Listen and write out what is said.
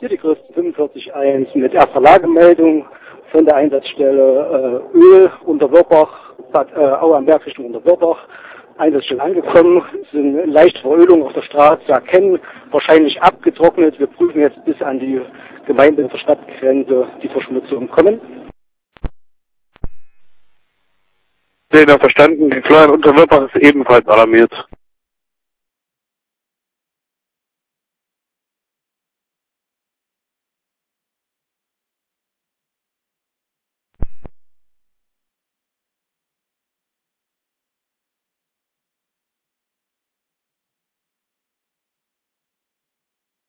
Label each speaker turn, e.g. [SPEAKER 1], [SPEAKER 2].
[SPEAKER 1] Hier die Größe 45.1 mit erster Lagemeldung von der Einsatzstelle Öl unter Wörbach, Bad Aue am Berg Richtung unter Wörbach. Einsatzstelle angekommen, sind leichte Verölung auf der Straße zu erkennen, wahrscheinlich abgetrocknet. Wir prüfen jetzt bis an die Gemeinde- und Stadtgrenze die Verschmutzung kommen.
[SPEAKER 2] Den verstanden, die Florian unter Wörbach ist ebenfalls alarmiert.